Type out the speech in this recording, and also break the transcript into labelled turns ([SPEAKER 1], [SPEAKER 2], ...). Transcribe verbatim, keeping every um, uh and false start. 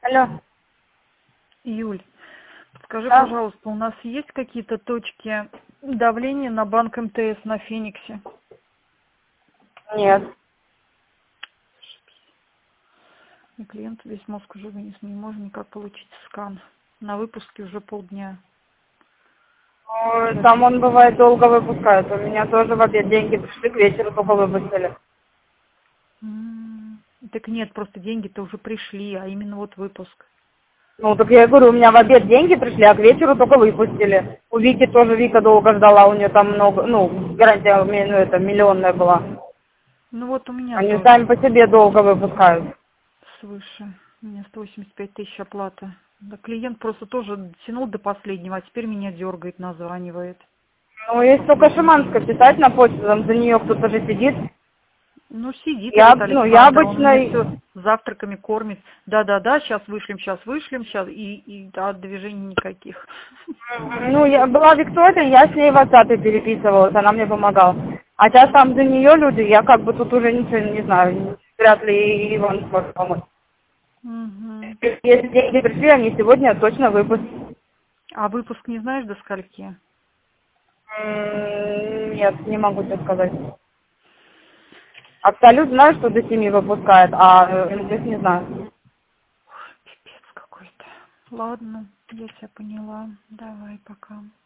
[SPEAKER 1] Алло.
[SPEAKER 2] Юль, скажи,
[SPEAKER 1] Да?
[SPEAKER 2] пожалуйста, у нас есть какие-то точки давления на банк МТС на Фениксе?
[SPEAKER 1] Нет.
[SPEAKER 2] И клиент весь мозг уже вынес, не можем никак получить скан. На выпуске уже полдня.
[SPEAKER 1] Ну, там он бывает долго выпускает. У меня тоже в обед деньги пришли, к вечеру только выпустили.
[SPEAKER 2] М, Так нет, просто деньги-то уже пришли, а именно вот выпуск.
[SPEAKER 1] Ну, так я и говорю, у меня в обед деньги пришли, а к вечеру только выпустили. У Вики тоже, Вика долго ждала, у нее там много, ну, гарантия, ну, это, миллионная была.
[SPEAKER 2] Ну вот у меня
[SPEAKER 1] Они
[SPEAKER 2] тоже
[SPEAKER 1] сами по себе долго выпускают.
[SPEAKER 2] свыше. У меня сто восемьдесят пять тысяч оплата. Да, клиент просто тоже тянул до последнего, а теперь меня дергает, названивает.
[SPEAKER 1] Ну, есть только
[SPEAKER 2] Последний
[SPEAKER 1] Шиманска
[SPEAKER 2] день.
[SPEAKER 1] писать на почту, там за нее кто-то же сидит.
[SPEAKER 2] Ну, сидит
[SPEAKER 1] Я,
[SPEAKER 2] этот
[SPEAKER 1] ну, я
[SPEAKER 2] Александр, он
[SPEAKER 1] обычно,
[SPEAKER 2] мне все завтраками кормит. Да-да-да, сейчас вышлем, сейчас вышлем, сейчас, и, и да, движений никаких.
[SPEAKER 1] ну, я была Виктория, я с ней в WhatsApp переписывалась, она мне помогала. А сейчас там за нее люди, я как бы тут уже ничего не знаю, вряд ли и Иван сможет помочь.
[SPEAKER 2] Мгм.
[SPEAKER 1] Если деньги пришли, они сегодня точно выпустят.
[SPEAKER 2] А выпуск не знаешь до скольки?
[SPEAKER 1] М, Нет, не могу тебе сказать. Абсолют знаю, что до семи выпускает, а э, МТС не знаю.
[SPEAKER 2] Пипец какой-то. Ладно, я тебя поняла. Давай, пока.